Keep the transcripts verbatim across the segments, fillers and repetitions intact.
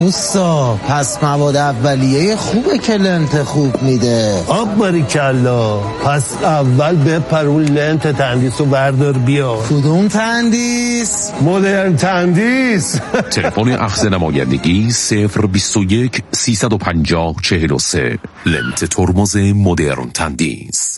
اوستا پس مواد اولیه خوبه که لنت خوب میده. آب باریکلا. پس اول بپر اون لنت تندیس رو بردار بیا. کدوم تندیس؟ مدرن تندیس. تلفن اخذ نمایندگی صفر بیست و یک سیصد و پنجاه چهل و سه. لنت ترمز مدرن تندیس.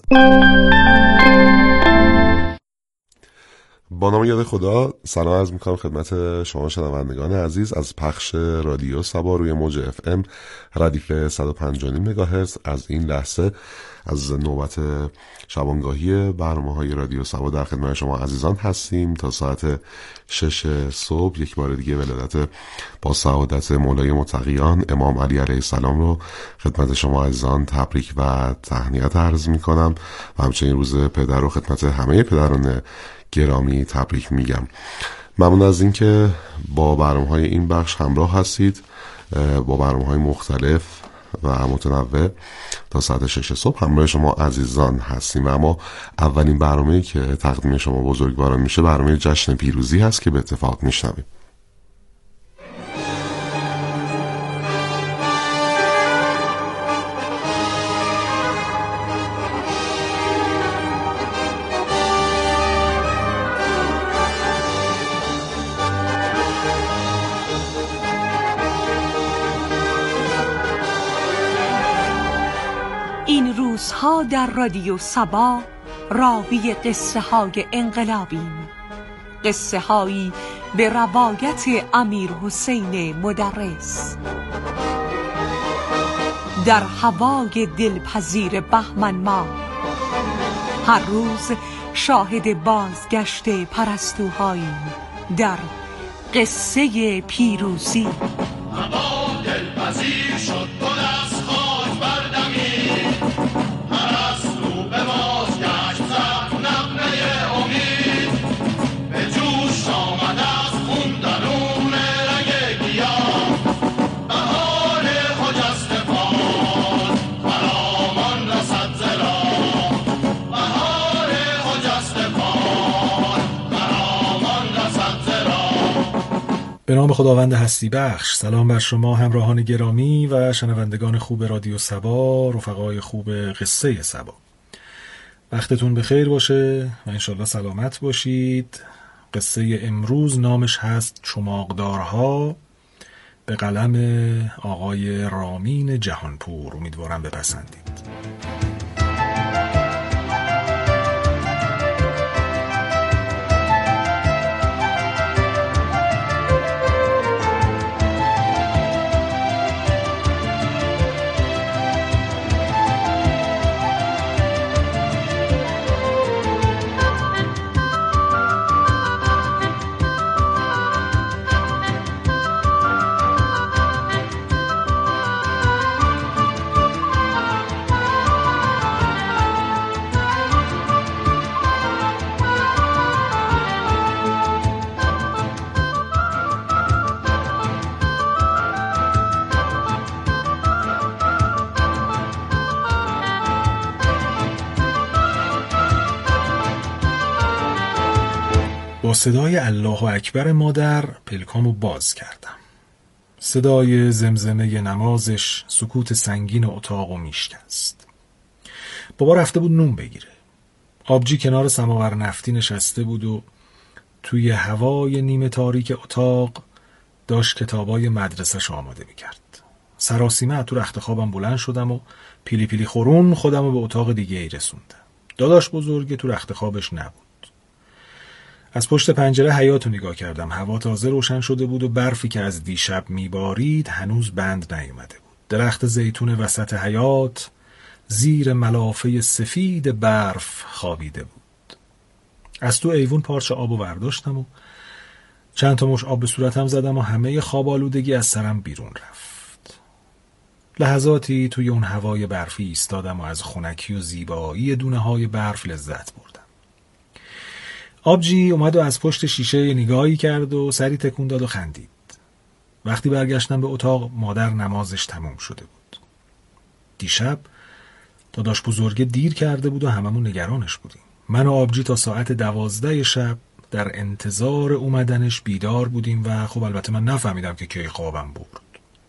با نام یاد خدا سلام عرض میکنم خدمت شما شنوندگان عزیز از پخش رادیو سبا روی موج اف ام ردیف صد و پنج و نیم مگاهرتز. از این لحظه از نوبت شبانگاهی برنامه‌های رادیو سبا در خدمت شما عزیزان هستیم تا ساعت شش صبح. یک بار دیگه ولادت با سعادت مولای متقیان امام علی علیه السلام رو خدمت شما عزیزان تبریک و تهنیت عرض میکنم و همچنین روز پدر رو خدمت همه پدران گرامی تبریک میگم. ممنون از این که با برنامه‌های این بخش همراه هستید، با برنامه‌های مختلف و متنوع تا ساعت شش صبح همراه شما عزیزان هستیم. و اما اولین برنامه‌ای که تقدیم شما بزرگواران میشه برنامه جشن پیروزی هست که به اتفاق میشنویم. ها در رادیو سبا راوی قصه های انقلابیم، قصه هایی به روایت امیر حسین مدرس. در هوای دلپذیر بهمن ماه هر روز شاهد بازگشت پرستوهاییم در قصه پیروزی. هوا دلپذیر شد گل از خاک بردمید، پرستو به بازگشت زد نغمه امید، به جوش آمد از خون درون رگ گیاه، بهار خجسته باد خرامان رسد ز راه، بهار خجسته باد خرامان رسد ز راه. به نام خداوند هستی بخش. سلام بر شما همراهان گرامی و شنوندگان خوب رادیو سبا، رفقای خوب قصه سبا. وقتتون بخیر باشه و انشالله سلامت باشید. قصه امروز نامش هست چماقدارها، به قلم آقای رامین جهانپور. امیدوارم بپسندید. با صدای الله اکبر مادر پلکامو باز کردم. صدای زمزمه نمازش سکوت سنگین اتاقو میشکست. بابا رفته بود نون بگیره. آبجی کنار سماور نفتی نشسته بود و توی هوای نیمه تاریک اتاق داشت کتابای مدرسه‌ش آماده میکرد. سراسیمه تو رخت خوابم بلند شدم و پیلی پیلی خورون خودمو به اتاق دیگه ای رسوندم. داداش بزرگ تو رخت خوابش نبود. از پشت پنجره حیاطو نگاه کردم. هوا تازه روشن شده بود و برفی که از دیشب میبارید هنوز بند نیومده بود. درخت زیتون وسط حیاط زیر ملافه سفید برف خوابیده بود. از تو ایوون پارچه آبو برداشتم و چند تا مش آب به صورتم زدم و همه خواب آلودگی از سرم بیرون رفت. لحظاتی توی اون هوای برفی ایستادم و از خنکی و زیبایی دونه های برف لذت بردم. آبجی اومد و از پشت شیشه نگاهی کرد و سری تکون داد و خندید. وقتی برگشتم به اتاق مادر نمازش تموم شده بود. دیشب داداش بزرگه دیر کرده بود و هممون نگرانش بودیم. من و آبجی تا ساعت دوازده شب در انتظار اومدنش بیدار بودیم و خب البته من نفهمیدم که کی خوابم برد.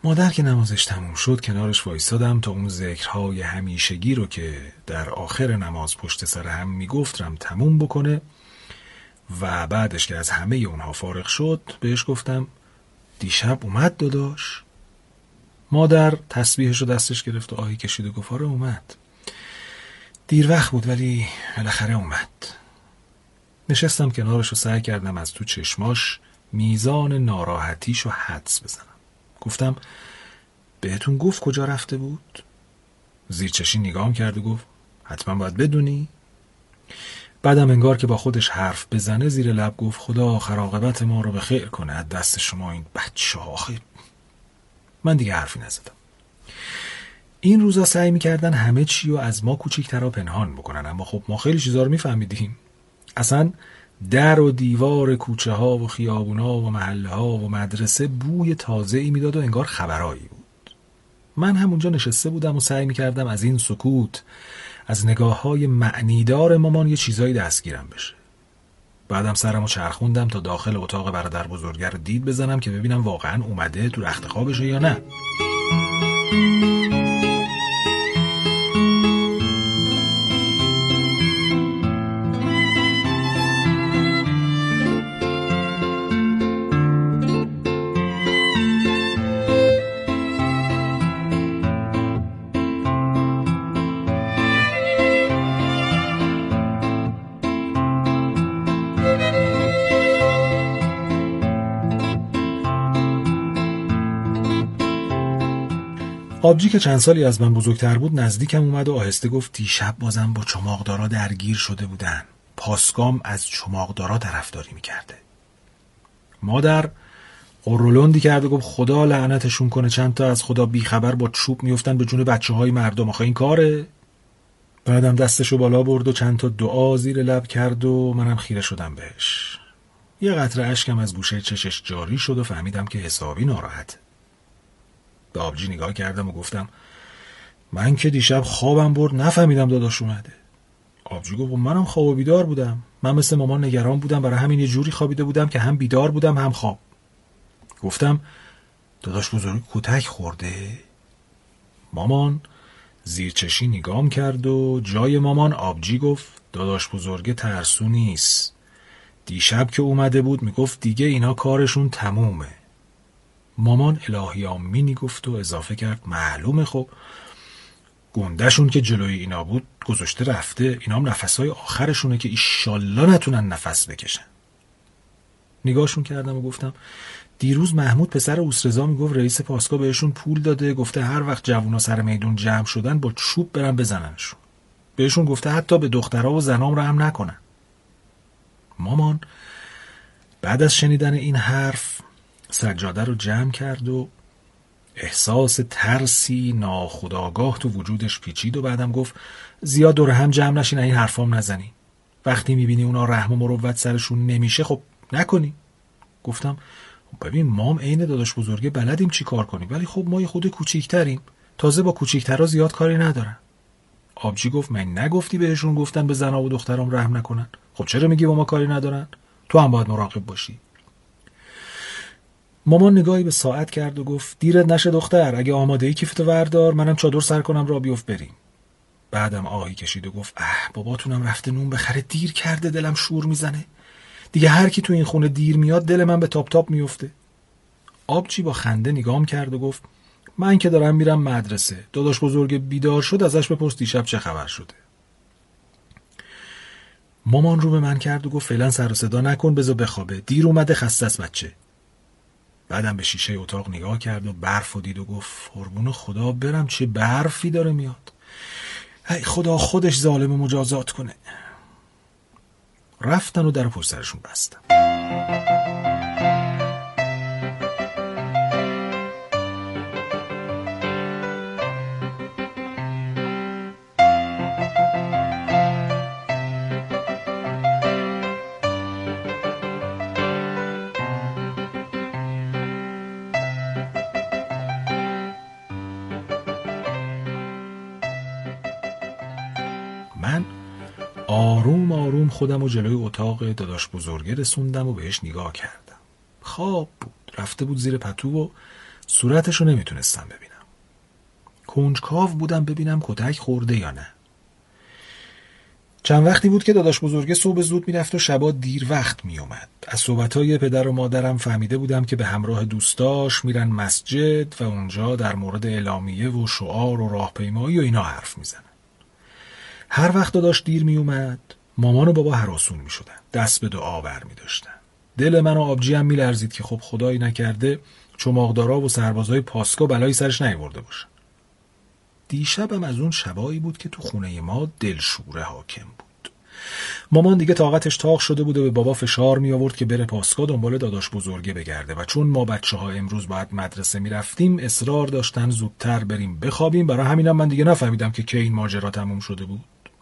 مادر که نمازش تموم شد کنارش وایسادم تا اون ذکرهای همیشگی رو که در آخر نماز پشت سر هم میگفتم تموم بکنه و بعدش که از همه اونها فارغ شد بهش گفتم دیشب اومد داداش؟ مادر تسبیحش رو دستش گرفت و آهی کشید و گفت آره اومد. دیر وقت بود ولی بالاخره اومد. نشستم کنارش و سعی کردم از تو چشماش میزان ناراحتیش رو حدس بزنم. گفتم بهتون گفت کجا رفته بود؟ زیرچشی نگام کرد و گفت حتما باید بدونی. بعدم انگار که با خودش حرف بزنه زیر لب گفت خدا آخر عاقبت ما رو به خیر کنه از دست شما این بچه ها. من دیگه حرفی نزدم. این روزا سعی میکردن همه چی رو از ما کوچیک‌ترا پنهان بکنن، اما خب ما خیلی چیزا رو میفهمیدیم. اصلا در و دیوار کوچه ها و خیابونا و محله ها و مدرسه بوی تازه ای میداد و انگار خبرایی بود. من همونجا نشسته بودم و سعی میکردم از این سکوت، از نگاه های معنیدار مامان یه چیزایی دستگیرم بشه. بعدم سرمو چرخوندم تا داخل اتاق برادر بزرگه رو دید بزنم که ببینم واقعا اومده تو رخت خوابشه یا نه. آبجی که چند سالی از من بزرگتر بود نزدیکم اومد و آهسته گفت دیشب بازم با چماقدارا درگیر شده بودن. پاسگام از چماقدارا طرفداری میکرده. مادر قرولندی کرد و گفت خدا لعنتشون کنه، چند تا از خدا بیخبر با چوب میافتن به جون بچه های مردم. آخه این کاره؟ بعدم دستشو بالا برد و چند تا دعا زیر لب کرد و منم خیره شدم بهش. یه قطره اشکم از گوشه چشش جاری شد و فهمیدم که حسابی ناراحته. به آبجی نگاه کردم و گفتم من که دیشب خوابم برد نفهمیدم داداش اومده. آبجی گفت منم خواب و بیدار بودم. من مثل مامان نگران بودم، برای همین یه جوری خوابیده بودم که هم بیدار بودم هم خواب. گفتم داداش بزرگ کتک خورده؟ مامان زیرچشی نگام کرد و جای مامان آبجی گفت داداش بزرگ ترسو نیست. دیشب که اومده بود میگفت دیگه اینا کارشون تمومه. مامان الهی آمینی گفت و اضافه کرد معلومه خب گندهشون که جلوی اینا بود گذاشته رفته، اینا هم نفسهای آخرشونه که ایشالله نتونن نفس بکشن. نگاهشون کردم و گفتم دیروز محمود پسر اوسرزا میگفت رئیس پاسگاه بهشون پول داده، گفته هر وقت جوونا سر میدون جمع شدن با چوب برن بزننشون. بهشون گفته حتی به دخترها و زنام رحم نکنن. مامان بعد از شنیدن این حرف سجاده رو جمع کرد و احساس ترسی ناخودآگاه تو وجودش پیچید و بعدم گفت زیاد دور هم جمع نشین، این حرفام نزنی. وقتی میبینی اونا رحم و مروت سرشون نمیشه خب نکنی. گفتم ببین مام عین داداش بزرگه بلدیم چی کار کنیم، ولی خب ما یه خود کوچیکتریم، تازه با کوچیکترها زیاد کاری ندارن. آبجی گفت من نگفتی بهشون گفتن به زنا و دخترام رحم نکنن؟ خب چرا میگی با ما کاری ندارن؟ تو هم باید مراقب باشی. مامان نگاهی به ساعت کرد و گفت دیرت نشه دختر، اگه آماده ای کیفتو وردار، منم چادر سر کنم را بیفت بریم. بعدم آهی کشید و گفت اه باباتونم رفته نون بخره، دیر کرده، دلم شور میزنه. دیگه هر کی تو این خونه دیر میاد دل من به تاپ تاپ میفته. آبجی با خنده نگام کرد و گفت من که دارم میرم مدرسه، داداش بزرگ بیدار شد ازش بپرس دیشب چه خبر شده. مامان رو به من کرد و گفت فعلا سر و صدا نکن، بذار بخوابه، دیر اومده، خسته است بچه. بعدم به شیشه اتاق نگاه کرد و برف و دید و گفت قربون خدا برم چه برفی داره میاد، ای خدا خودش ظالم مجازات کنه. رفتن و در پشت سرشون بستم. من آروم آروم خودم و جلوی اتاق داداش بزرگه رسوندم و بهش نگاه کردم. خواب بود، رفته بود زیر پتو و صورتشو نمیتونستم ببینم. کنجکاو بودم ببینم کتک خورده یا نه. چند وقتی بود که داداش بزرگه صبح زود میرفت و شبا دیر وقت میومد. از صحبتهای پدر و مادرم فهمیده بودم که به همراه دوستاش میرن مسجد و اونجا در مورد اعلامیه و شعار و راهپیمایی و اینا حرف میزنن. هر وقت داداش دیر میومد مامان و بابا هراسون میشدن، دست به دعا برمیداشتن. دل من و آبجی هم میلرزید که خب خدایی نکرده چماقدارا و سربازای پاسکا بلایی سرش نیورده باشن. دیشبم از اون شبایی بود که تو خونه ما دلشوره حاکم بود. مامان دیگه طاقتش تاق شده بود و به بابا فشار می آورد که بره پاسکا دنبال داداش بزرگه بگرده و چون ما بچه ها امروز باید مدرسه می رفتیم اصرار داشتن زودتر بریم بخوابیم. برای همینم من دیگه نفهمیدم که کی این ماجرا تموم شده بود.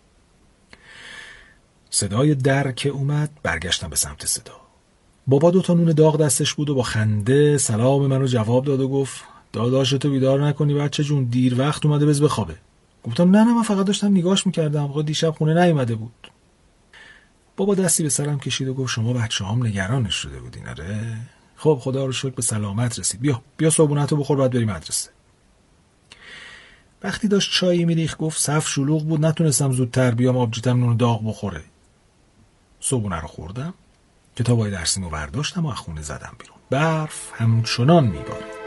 صدای در که اومد برگشتم به سمت صدا. بابا دو تا نون داغ دستش بود و با خنده سلام منو جواب داد و گفت داداشتو بیدار نکنی بچه جون، دیر وقت اومده بز بخوابه. گفتم نه نه من فقط داشتم نگاش میکردم، آقا دیشب خونه نیومده بود. بابا دستی به سرم کشید و گفت شما بچه هم نگرانش شده بودین؟ آره. خب خدا رو شکر به سلامت رسید. بیا بیا صبحونتو بخور بعد بریم مدرسه. وقتی داشت چای میریخت گفت صف شلوغ بود نتونستم زودتر بیام، آبجیتم نون داغ بخوره. صبحونه رو خوردم، کتابای درسیمو برداشتم و از خونه زدم بیرون. برف همچنان میبارید.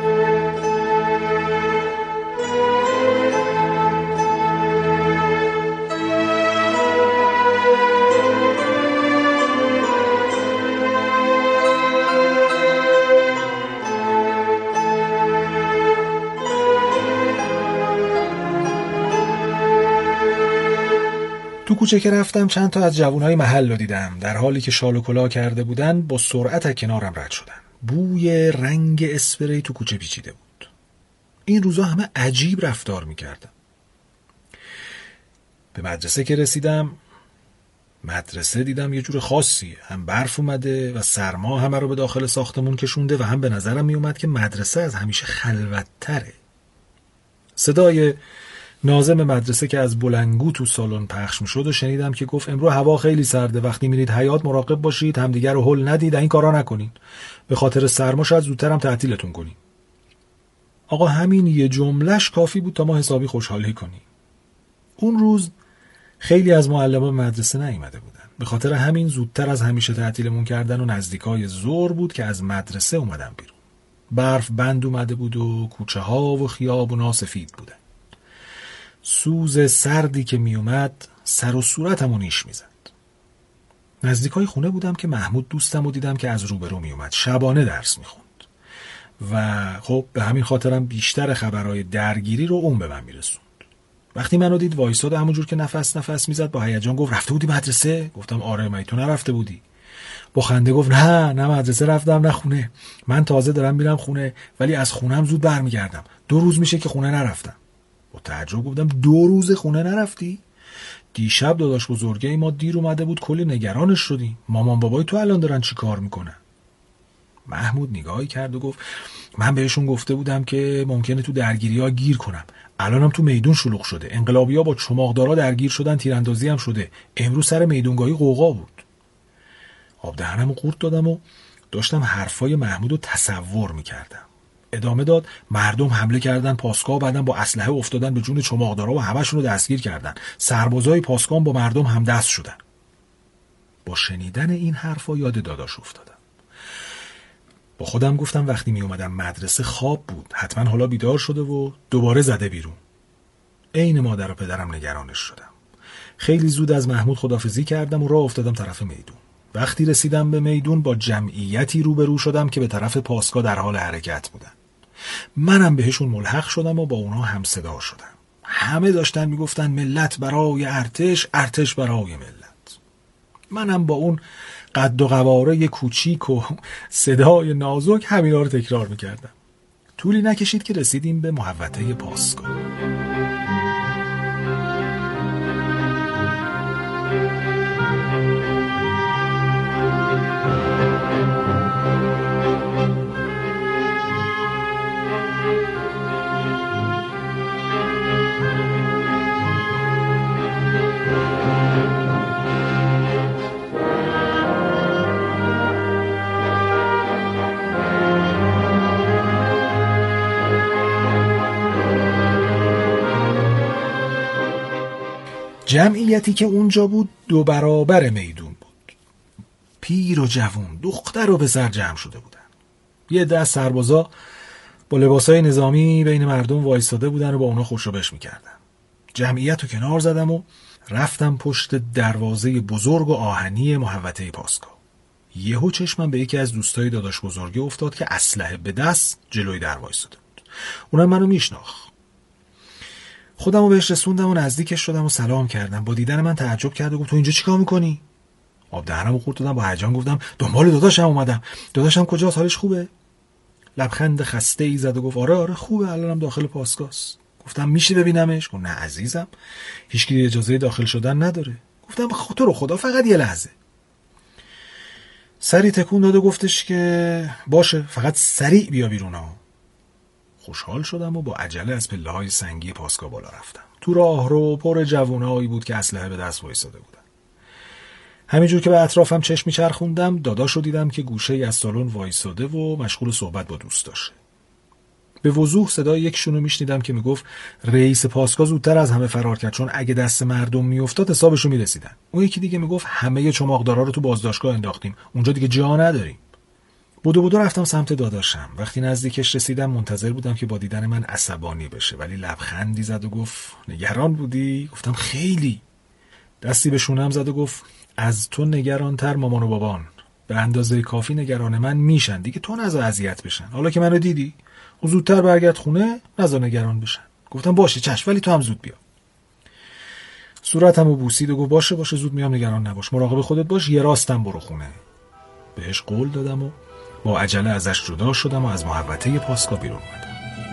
تو کوچه که رفتم چند تا از جوانای محل رو دیدم. در حالی که شال و کلاه کرده بودن با سرعت از کنارم رد شدن. بوی رنگ اسپری تو کوچه پیچیده بود. این روزا همه عجیب رفتار میکردن. به مدرسه که رسیدم مدرسه دیدم یه جور خاصی، هم برف اومده و سرما همه رو به داخل ساختمون کشونده و هم به نظرم میومد که مدرسه از همیشه خلوت‌تره. صدای ناظم مدرسه که از بلنگو تو سالن پخش میشد و شنیدم که گفت امروز هوا خیلی سرده، وقتی میرید حیاط مراقب باشید، همدیگر رو هل ندید، این کارا نکنین، به خاطر سرما شاید زودتر هم تعطیلتون کنیم. آقا همین یه جملهش کافی بود تا ما حسابی خوشحالی کنیم. اون روز خیلی از معلمان مدرسه نیامده بودن، به خاطر همین زودتر از همیشه تعطیلمون کردن و نزدیکای ظهر بود که از مدرسه اومدم بیرون. برف بند اومده بود و کوچه ها و خیابونا سفید بودن. سوز سردی که می اومد سر و صورتمو نیش می زد. نزدیکای خونه بودم که محمود دوستمو دیدم که از روبرو می اومد. شبانه درس می خوند و خب به همین خاطرم بیشتر خبرهای درگیری رو اون به من می رسوند. وقتی منو دید وایساد همونجور که نفس نفس می زد با هیجان گفت رفته بودی مدرسه؟ گفتم آره. من تو نرفته بودی؟ با خنده گفت نه نه مدرسه رفتم نه خونه. من تازه دارم میرم خونه ولی از خونم زود برمیگردم. دو روز میشه که خونه نرفتم. با تعجب گفتم دو روز خونه نرفتی؟ دیشب داداش بزرگه ما دیر اومده بود کلی نگرانش شدیم. مامان بابای تو الان دارن چی کار میکنن؟ محمود نگاهی کرد و گفت من بهشون گفته بودم که ممکنه تو درگیری ها گیر کنم. الانم تو میدون شلوغ شده. انقلابی‌ها با چماقدارا درگیر شدن، تیراندازی هم شده. امروز سر میدونگاهی قوقا بود. آب دهنمو قورت دادم و داشتم حرفای محمودو تصور میکردم. ادامه داد مردم حمله کردن پاسکا و بعدن با اسلحه افتادن به جون چماقدارا و همشون رو دستگیر کردن. سربازای پاسکا با مردم هم دست شدن. با شنیدن این حرفا یاد داداش افتادم. با خودم گفتم وقتی می اومدم مدرسه خواب بود، حتما حالا بیدار شده و دوباره زده بیرون. عین مادر و پدرم نگرانش شدم. خیلی زود از محمود خداحافظی کردم و راه افتادم طرف میدون. وقتی رسیدم به میدون با جمعیتی روبرو شدم که به طرف پاسکا در حال حرکت بودن. منم بهشون ملحق شدم و با اونا هم صدا شدم. همه داشتن میگفتن ملت برای ارتش، ارتش برای ملت. منم با اون قد و قواره کوچیک و صدای نازک همینا رو تکرار میکردم. طولی نکشید که رسیدیم به محوطه پاسکا. جمعیتی که اونجا بود دو برابر میدون بود. پیر و جوون، دختر و پسر جمع شده بودن. یه دست سربازا با لباسای نظامی بین مردم وایساده بودن و با اونا خوشوبش میکردن. جمعیت رو کنار زدم و رفتم پشت دروازه بزرگ و آهنی محوطه پاسگاه. یهو چشمم به یکی از دوستای داداش بزرگی افتاد که اسلحه به دست جلوی در وایساده بود. اونم منو میشناخت. خودم رو بهش رسوندم و نزدیکش شدم و سلام کردم. با دیدن من تعجب کرد و گفت تو اینجا چیکار میکنی؟ آب دهنم رو خورد دادم، با هیجان گفتم دنبال داداشم اومدم. داداشم کجاست؟ حالش خوبه؟ لبخند خسته ای زد و گفت آره آره خوبه، الانم داخل پاسگاهست. گفتم میشه ببینمش؟ گفت نه عزیزم، هیچکی اجازه داخل شدن نداره. گفتم تو رو خدا فقط یه لحظه. سری تکون داد و گفتش که باشه، فقط سریع بیا بیرون ها. خوشحال شدم و با عجله از پله های سنگی پاسگاه بالا رفتم. تو راه رو پر جوونایی بود که اسلحه به دست وایساده بودن. همینجور که به اطرافم چشم میچرخوندم داداش رو دیدم که گوشه ای از سالن وایساده و مشغول صحبت با دوست داشته. به وضوح صدای یکشون رو میشنیدم که میگفت رئیس پاسگاه زودتر از همه فرار کرد، چون اگه دست مردم میافتاد حسابشو میرسیدن. اون یکی دیگه میگفت همه چماقدارا رو تو بازداشتگاه انداختیم، اونجا دیگه جا نداریم. بودو بودو رفتم سمت داداشم. وقتی نزدیکش رسیدم منتظر بودم که با دیدن من عصبانی بشه، ولی لبخندی زد و گفت نگران بودی؟ گفتم خیلی. دستی به شونم زد و گفت از تو نگرانتر مامان و بابان به اندازه کافی نگران من میشن دیگه، تو نذار اذیت بشن. حالا که منو دیدی زودتر برگرد خونه، نذار نگران بشن. گفتم باشه چشم، ولی تو هم زود بیا. صورتمو بوسید و گفت باشه باشه زود میام، نگران نباش، مراقب خودت باش، یه راستم برو خونه. بهش قول دادم و با عجله ازش جدا شدم و از محوطه پاسگاه بیرون اومدم.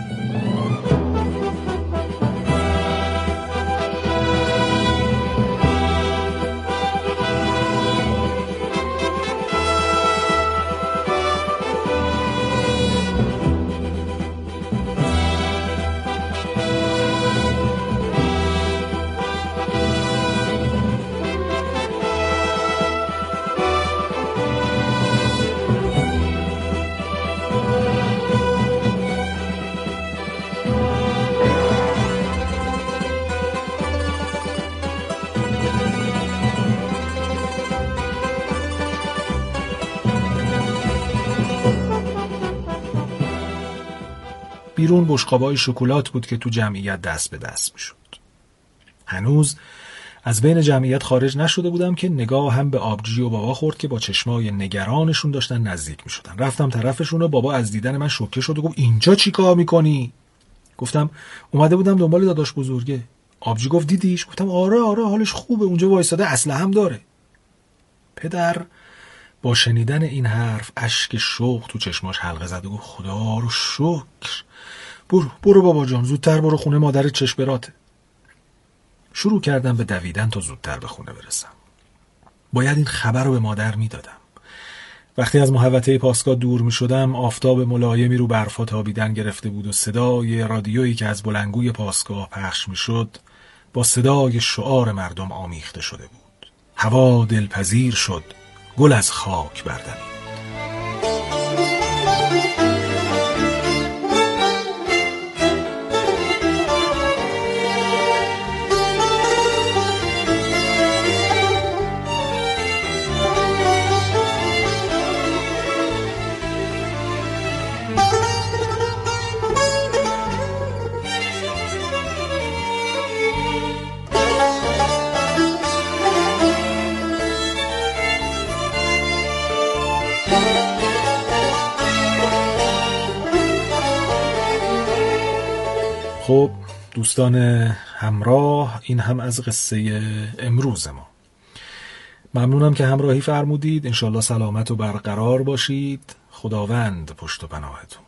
بیرون بشقابای شکلات بود که تو جمعیت دست به دست می شد. هنوز از بین جمعیت خارج نشده بودم که نگاه هم به آبجی و بابا خورد که با چشمای نگرانشون داشتن نزدیک می شدن. رفتم طرفشون و بابا از دیدن من شوکه شد و گفت اینجا چی کار می کنی؟ گفتم اومده بودم دنبال داداش بزرگه. آبجی گفت دیدیش؟ گفتم آره آره حالش خوبه، اونجا وایساده، اسلحه هم داره. پدر با شنیدن این حرف اشک شوق تو چشماش حلقه زد و گفت خدا رو شکر. برو برو بابا جان، زودتر برو خونه، مادرت چشم براته. شروع کردم به دویدن تا زودتر به خونه برسم. باید این خبر رو به مادر میدادم. وقتی از محوطه پاسگاه دور می شدم آفتاب ملایمی رو برفا تابیدن گرفته بود و صدای رادیویی که از بلندگوی پاسگاه پخش می شد با صدای شعار مردم آمیخته شده بود. هوا دلپذیر شد، گل از خاک بردمید. خب دوستان همراه، این هم از قصه امروز ما. ممنونم که همراهی فرمودید. انشالله سلامت و برقرار باشید. خداوند پشت و پناهتون.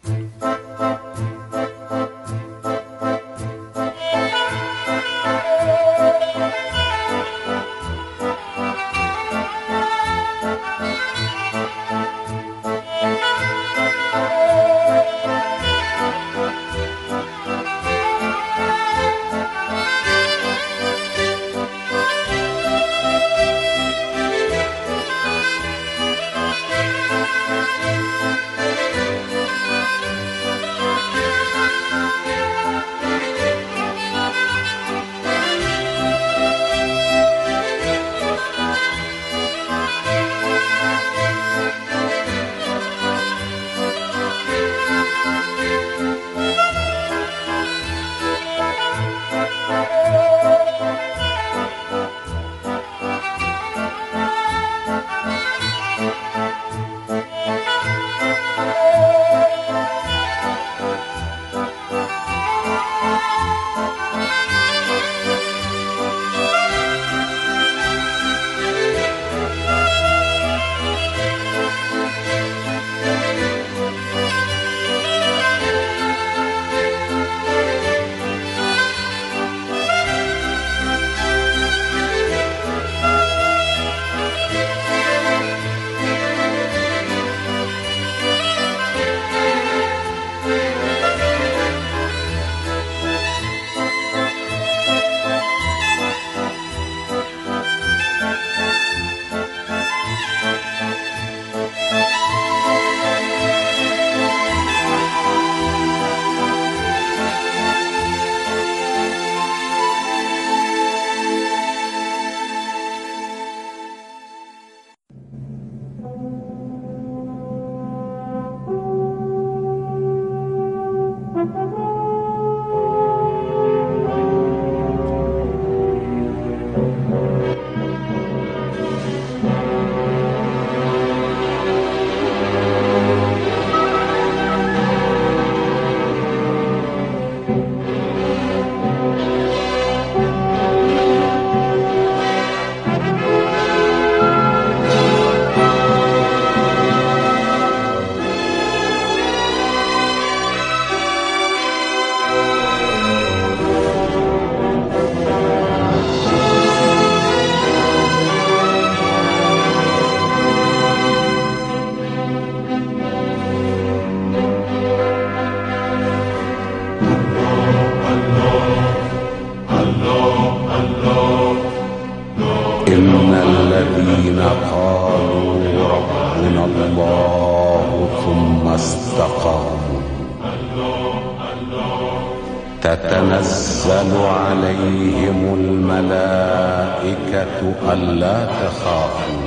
تتنزل عليهم الملائكة ألا تخافوا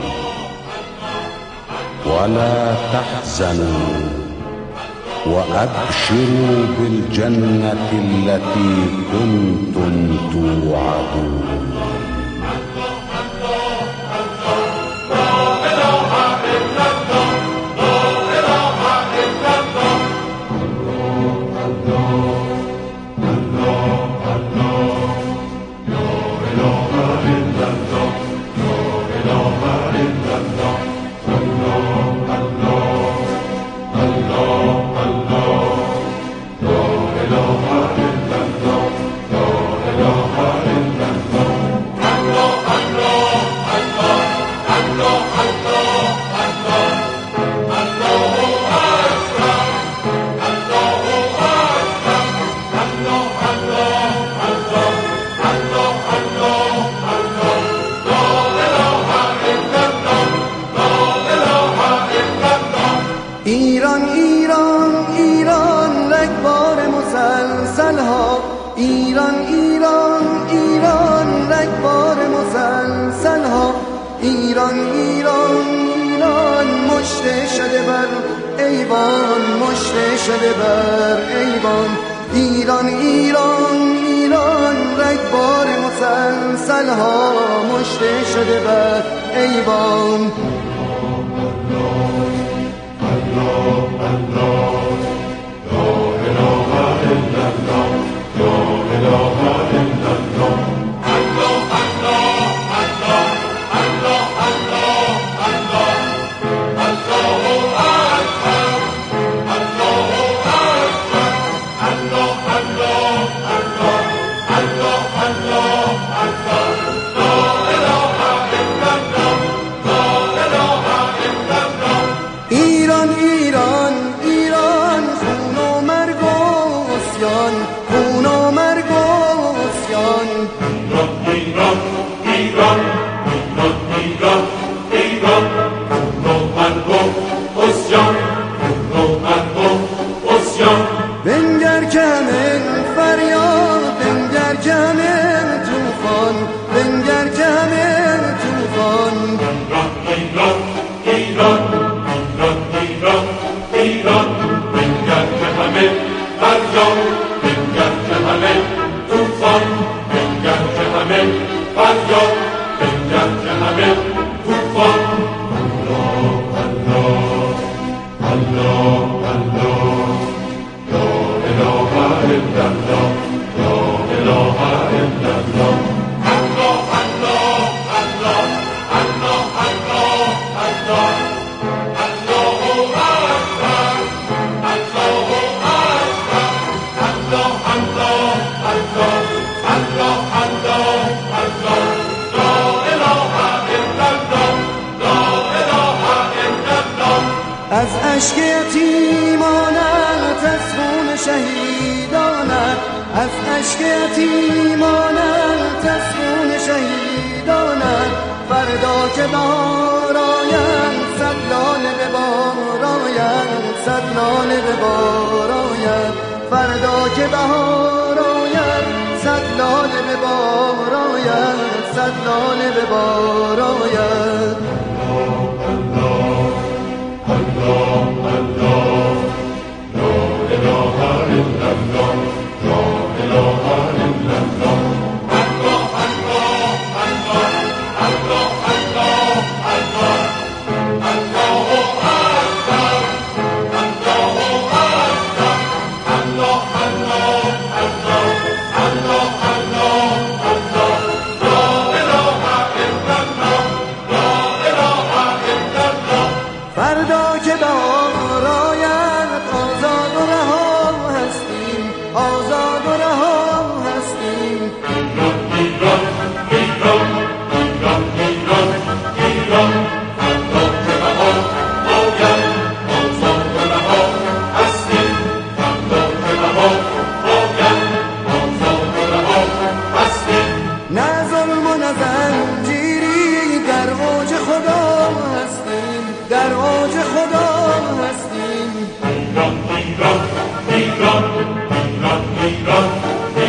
ولا تحزنوا وأبشروا بالجنة التي كنتم توعدون. ایران ایران ایران رگبار مسلسل ها، ایران ایران ایران رگبار مسلسل ها، ایران ایران ایران مشته شده بر ایوان، مشته شده بر ایوان، ایران ایران ایران رگبار مسلسل ها، مشته شده بر ایوان. ایران ایران ایران خون و مرگ و عصیان، خون و مرگ و عصیان. ایران ایران ایران ایران ایران خون و مرگ و عصیان، خون و مرگ و عصیان. بنگر که همه فریاد، بنگر که همه طوفان، بنگر که همه طوفان. ایران ایران ایران ایران ایران بنگر که همه فریاد، بنگر که همه طوفان، بنگر که همه فریاد، بنگر که همه طوفان. الله الله الله الله لا اله الا الله، لا اله الا الله. الله الله الله الله الله الله از اشک یتیمانت، از خون شهیدانت، از اشک یتیمانت، از خون شهیدانت. فردا که بهار آید، صد لاله به بار آید، صد لاله به بار آید. فردا که بهار آید، صد لاله به بار آید، صد لاله به بار آید. فردا که بهار آید، آزاد و رها هستیم، آزاد و رها هستیم. ایران ایران ایران ایران ایران ایران فردا که بهار آید، آزاد و رها هستیم. فردا که بهار آید، آزاد و رها هستیم. نه ظلم و نه زنجیری، در اوج خدا هستیم، در اوج خدا هستیم. ایران ایران ایران ایران ایران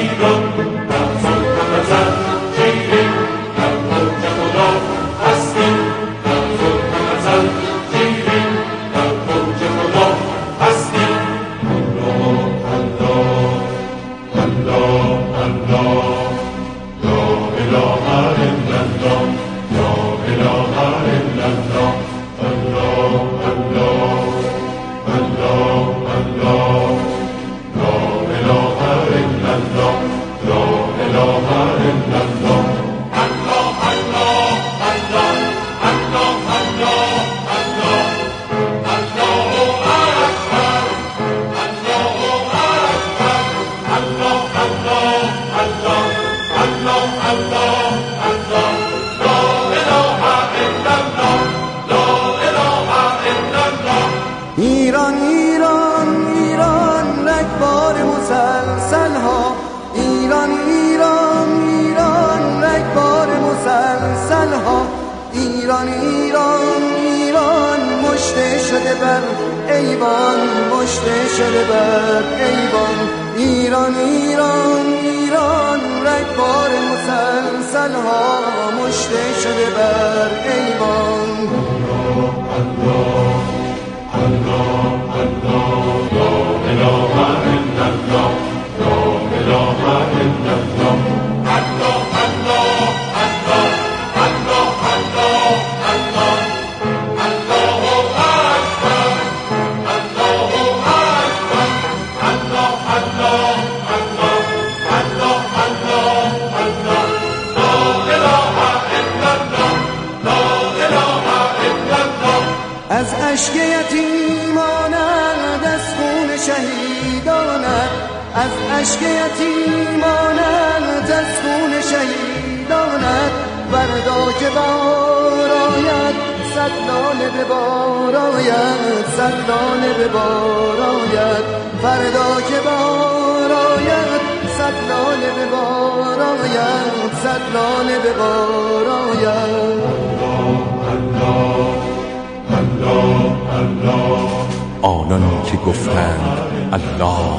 ایران ایران ایران رگبار مسلسل ها، ایران ایران ایران رگبار مسلسل ها، ایران ایران ایران مشته شده بر ایوان، مشته شده بر ایوان، ایران ایران ایران رگبار مسلسل ها، مشته شده بر ایوان. از اشک یتیمانند از خون شهیدانند، از اشک یتیمانند از خون شهیدانند، فردا که بهار آید صد لاله به بار آید، صد لاله به بار آید، فردا که بهار آید صد لاله به بار آید، صد لاله به بار آید. آنان که گفتند الله